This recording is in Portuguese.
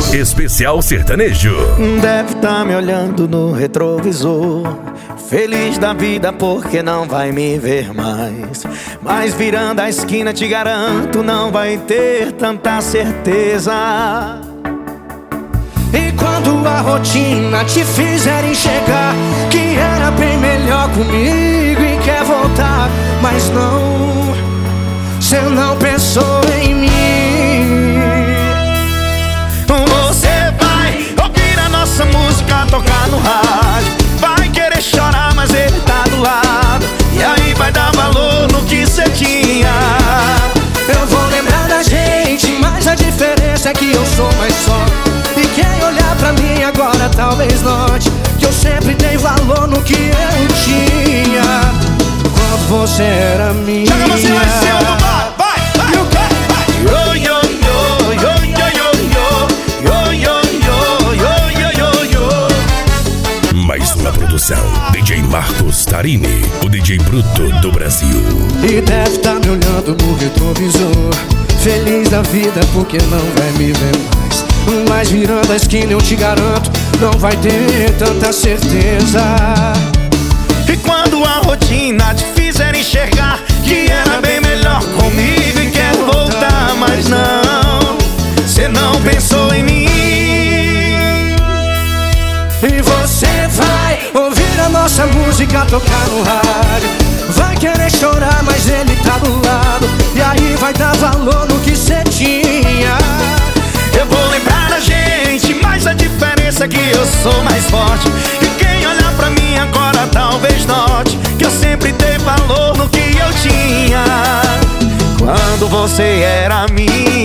Especial Sertanejo. Deve tá me olhando no retrovisor, feliz da vida porque não vai me ver mais. Mas virando a esquina te garanto, não vai ter tanta certeza. E quando a rotina te fizer enxergar que era bem melhor comigo e quer voltar, mas não, cê não pensou em mim. Você vai ouvir a nossa música tocar no rádio, vai querer chorar mas ele tá do lado, e aí vai dar valor no que cê tinha. Eu vou lembrar da gente, mas a diferença é que eu sou mais só. E quem olhar pra mim agora talvez note que eu sempre dei valor no que eu tinha quando você era minha. Joga você lá em cima, vai, vai, vai, vai. Yo, yo, yo, yo, yo, yo, yo, yo, yo, yo, yo. Mais uma produção, DJ Marcos Tarini, o DJ Bruto do Brasil. E deve tá me olhando no retrovisor, feliz da vida porque não vai me ver mais. Mas virando a esquina eu te garanto, não vai ter tanta certeza. E quando a rotina te fizer enxergar que era bem melhor comigo e quer voltar, mas não, cê não pensou em mim. E você vai ouvir a nossa música tocar no rádio, vai querer chorar mas ele tá do lado, e aí vai dar valor no que cê tinha. Eu vou lembrar da gente, mas a diferença é que eu sou mais forte. E quem olhar pra mim agora talvez note que eu sempre dei valor no que eu tinha quando você era minha.